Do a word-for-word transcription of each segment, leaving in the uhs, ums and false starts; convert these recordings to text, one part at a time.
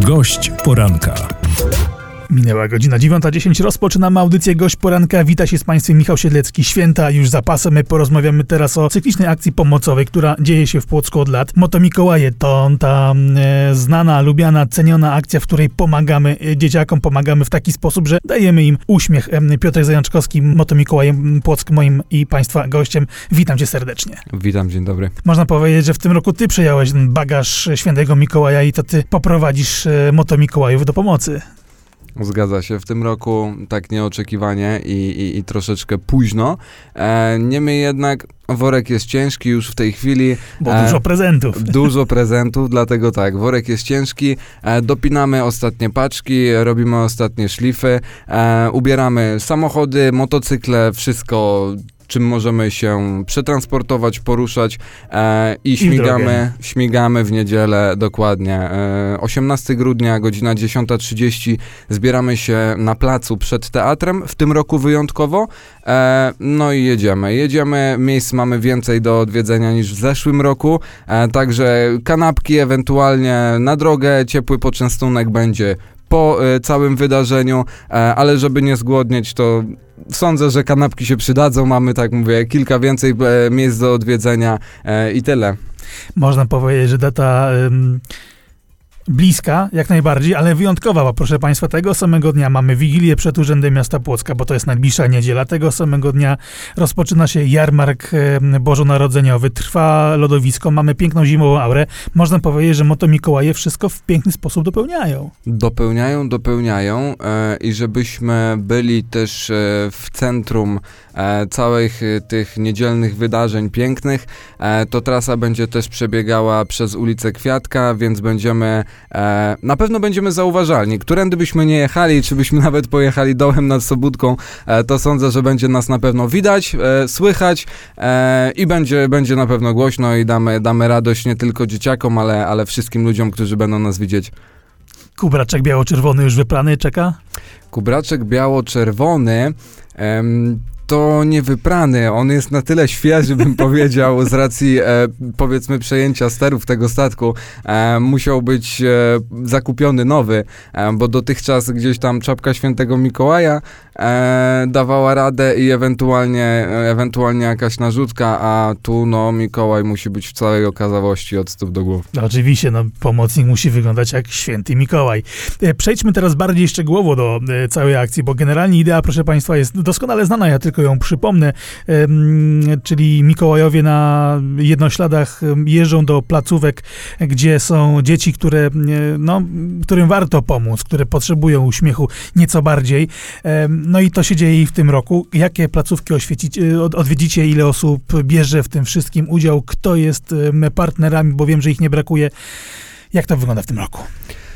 Gość poranka. Minęła godzina dziewiąta dziesięć, rozpoczynamy audycję Gość Poranka. Wita się z Państwem Michał Siedlecki. Święta już za pasem. My porozmawiamy teraz o cyklicznej akcji pomocowej, która dzieje się w Płocku od lat. Moto Mikołaje to ta e, znana, lubiana, ceniona akcja, w której pomagamy e, dzieciakom, pomagamy w taki sposób, że dajemy im uśmiech. E, Piotr Zajączkowski, Moto Mikołaje Płock, moim i Państwa gościem. Witam Cię serdecznie. Witam, dzień dobry. Można powiedzieć, że w tym roku Ty przejąłeś ten bagaż Świętego Mikołaja i to Ty poprowadzisz e, Moto Mikołajów do pomocy. Zgadza się. W tym roku tak nieoczekiwanie i, i, i troszeczkę późno. E, niemniej jednak worek jest ciężki już w tej chwili. Bo dużo prezentów. Dużo prezentów, dlatego tak, worek jest ciężki. E, dopinamy ostatnie paczki, robimy ostatnie szlify, e, ubieramy samochody, motocykle, wszystko, czym możemy się przetransportować, poruszać e, i śmigamy, śmigamy w niedzielę dokładnie. E, osiemnastego grudnia, godzina dziesiąta trzydzieści, zbieramy się na placu przed teatrem, w tym roku wyjątkowo. E, no i jedziemy. Jedziemy, miejsc mamy więcej do odwiedzenia niż w zeszłym roku, e, także kanapki ewentualnie na drogę, ciepły poczęstunek będzie po e, całym wydarzeniu, e, ale żeby nie zgłodnieć, to sądzę, że kanapki się przydadzą. Mamy, tak mówię, kilka więcej e, miejsc do odwiedzenia e, i tyle. Można powiedzieć, że data ym, bliska, jak najbardziej, ale wyjątkowa, bo proszę Państwa, tego samego dnia mamy Wigilię przed Urzędem Miasta Płocka, bo to jest najbliższa niedziela. Tego samego dnia rozpoczyna się jarmark y, bożonarodzeniowy, trwa lodowisko, mamy piękną zimową aurę. Można powiedzieć, że Moto Mikołaje wszystko w piękny sposób dopełniają. Dopełniają, dopełniają e, i żebyśmy byli też e, w centrum e, całych e, tych niedzielnych wydarzeń pięknych, e, to trasa będzie też przebiegała przez ulicę Kwiatka, więc będziemy E, na pewno będziemy zauważalni. Którędy byśmy nie jechali, czy byśmy nawet pojechali dołem nad Sobótką, e, to sądzę, że będzie nas na pewno widać, e, słychać e, i będzie, będzie na pewno głośno i damy, damy radość nie tylko dzieciakom, ale, ale wszystkim ludziom, którzy będą nas widzieć. Kubraczek biało-czerwony już wyprany czeka? Kubraczek biało-czerwony em, to nie wyprany, on jest na tyle świeży, bym powiedział, z racji e, powiedzmy przejęcia sterów tego statku. E, musiał być e, zakupiony nowy, e, bo dotychczas gdzieś tam czapka Świętego Mikołaja e, dawała radę i ewentualnie, e, ewentualnie jakaś narzutka, a tu no Mikołaj musi być w całej okazałości od stóp do głów. No, oczywiście, no pomocnik musi wyglądać jak Święty Mikołaj. E, przejdźmy teraz bardziej szczegółowo do e, całej akcji, bo generalnie idea, proszę Państwa, jest doskonale znana, ja tylko ją przypomnę, czyli Mikołajowie na jednośladach jeżdżą do placówek, gdzie są dzieci, które, no, którym warto pomóc, które potrzebują uśmiechu nieco bardziej. No i to się dzieje i w tym roku. Jakie placówki oświecicie, odwiedzicie, ile osób bierze w tym wszystkim udział, kto jest partnerami, bo wiem, że ich nie brakuje. Jak to wygląda w tym roku?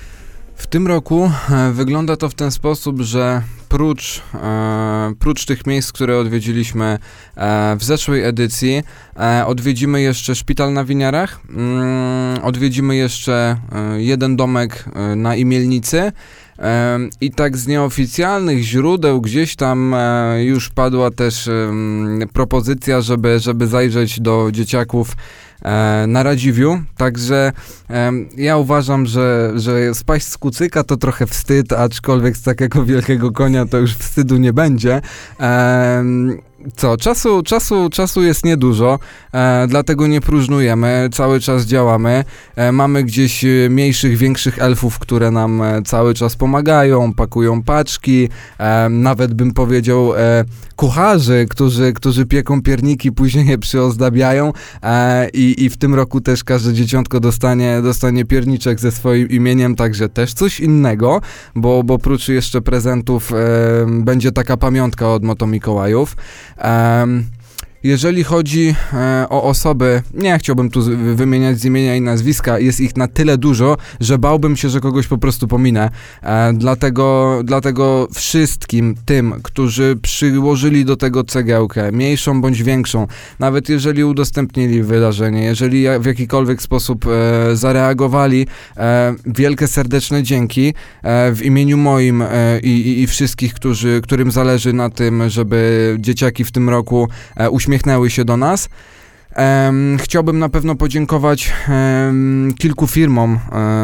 W tym roku e, wygląda to w ten sposób, że prócz, e, prócz tych miejsc, które odwiedziliśmy e, w zeszłej edycji, e, odwiedzimy jeszcze szpital na Winiarach, mm, odwiedzimy jeszcze e, jeden domek e, na Imielnicy. I tak z nieoficjalnych źródeł gdzieś tam e, już padła też e, propozycja, żeby, żeby zajrzeć do dzieciaków e, na Radziwiu, także e, ja uważam, że, że spaść z kucyka to trochę wstyd, aczkolwiek z takiego wielkiego konia to już wstydu nie będzie. E, Co, czasu, czasu, czasu jest niedużo, e, dlatego nie próżnujemy, cały czas działamy, e, mamy gdzieś mniejszych, większych elfów, które nam e, cały czas pomagają, pakują paczki, e, nawet bym powiedział e, kucharzy, którzy, którzy pieką pierniki, później je przyozdabiają e, i, i w tym roku też każde dzieciątko dostanie, dostanie pierniczek ze swoim imieniem, także też coś innego, bo, bo prócz jeszcze prezentów e, będzie taka pamiątka od Moto Mikołajów. Um, Jeżeli chodzi e, o osoby, nie chciałbym tu z, wymieniać z imienia i nazwiska, jest ich na tyle dużo, że bałbym się, że kogoś po prostu pominę. E, dlatego, dlatego wszystkim tym, którzy przyłożyli do tego cegiełkę, mniejszą bądź większą, nawet jeżeli udostępnili wydarzenie, jeżeli w jakikolwiek sposób e, zareagowali, e, wielkie serdeczne dzięki e, w imieniu moim e, i, i wszystkich, którzy, którym zależy na tym, żeby dzieciaki w tym roku e, uśmiechnęły się do nas. Um, chciałbym na pewno podziękować um, kilku firmom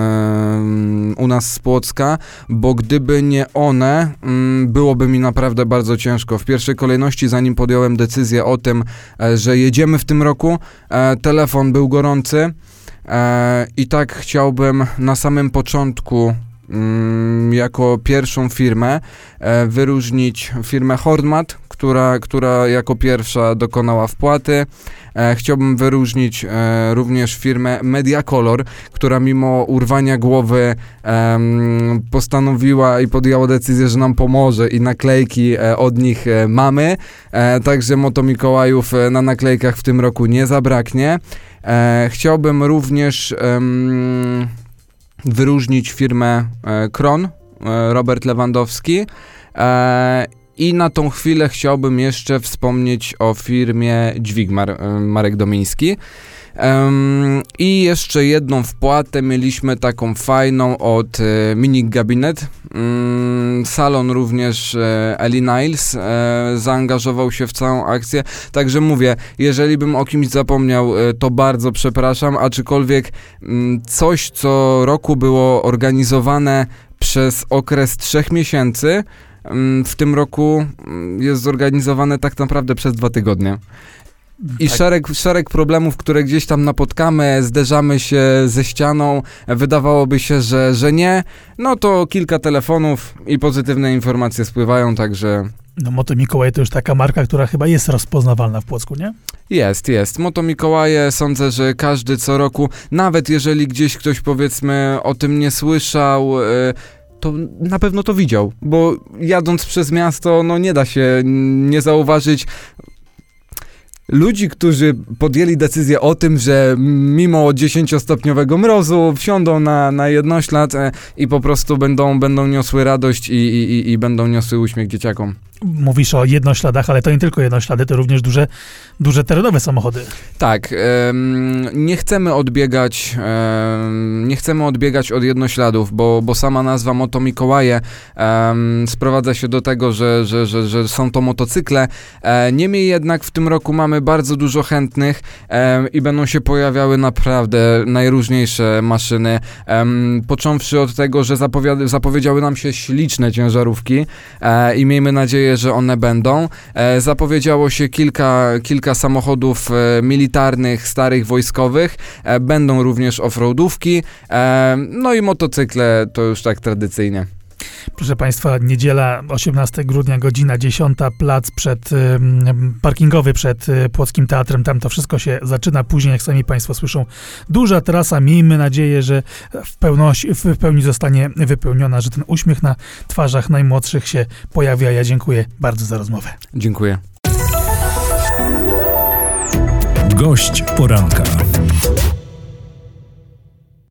um, u nas z Płocka, bo gdyby nie one, um, byłoby mi naprawdę bardzo ciężko. W pierwszej kolejności, zanim podjąłem decyzję o tym, e, że jedziemy w tym roku, e, telefon był gorący e, i tak chciałbym na samym początku jako pierwszą firmę e, wyróżnić firmę Hornmat, która, która jako pierwsza dokonała wpłaty. E, chciałbym wyróżnić e, również firmę Mediacolor, która mimo urwania głowy e, postanowiła i podjęła decyzję, że nam pomoże i naklejki e, od nich e, mamy. E, także Moto Mikołajów e, na naklejkach w tym roku nie zabraknie. E, chciałbym również e, wyróżnić firmę e, Kron, e, Robert Lewandowski e, i na tą chwilę chciałbym jeszcze wspomnieć o firmie Dźwigmar, e, Marek Domiński. Um, I jeszcze jedną wpłatę mieliśmy taką fajną od e, Minik Gabinet. Um, salon również e, Eli Niles e, zaangażował się w całą akcję. Także mówię, jeżeli bym o kimś zapomniał, e, to bardzo przepraszam, aczkolwiek m, coś, co roku było organizowane przez okres trzech miesięcy, m, w tym roku m, jest zorganizowane tak naprawdę przez dwa tygodnie. I tak. szereg, szereg problemów, które gdzieś tam napotkamy, zderzamy się ze ścianą, wydawałoby się, że, że nie, no to kilka telefonów i pozytywne informacje spływają, także... No Moto Mikołaj to już taka marka, która chyba jest rozpoznawalna w Płocku, nie? Jest, jest. Moto Mikołaje, sądzę, że każdy co roku, nawet jeżeli gdzieś ktoś powiedzmy o tym nie słyszał, yy, to na pewno to widział, bo jadąc przez miasto, no nie da się nie zauważyć ludzi, którzy podjęli decyzję o tym, że mimo dziesięciostopniowego mrozu wsiądą na, na jednoślad e, i po prostu będą, będą niosły radość i, i, i będą niosły uśmiech dzieciakom. Mówisz o jednośladach, ale to nie tylko jednoślady, to również duże, duże terenowe samochody. Tak, em, nie chcemy odbiegać em, nie chcemy odbiegać od jednośladów, bo, bo sama nazwa Moto Mikołaje em, sprowadza się do tego, że, że, że, że są to motocykle. E, niemniej jednak w tym roku mamy bardzo dużo chętnych em, i będą się pojawiały naprawdę najróżniejsze maszyny. Em, począwszy od tego, że zapowiada, zapowiedziały nam się śliczne ciężarówki e, i miejmy nadzieję, że one będą. E, zapowiedziało się kilka, kilka samochodów e, militarnych, starych, wojskowych. E, będą również offroadówki. E, no i motocykle to już tak tradycyjnie. Proszę Państwa, niedziela, osiemnastego grudnia, godzina dziesiąta, plac przed, y, parkingowy przed y, Płockim Teatrem, tam to wszystko się zaczyna, później, jak sami Państwo słyszą, duża trasa, miejmy nadzieję, że w, pełności, w pełni zostanie wypełniona, że ten uśmiech na twarzach najmłodszych się pojawia. Ja dziękuję bardzo za rozmowę. Dziękuję. Gość poranka.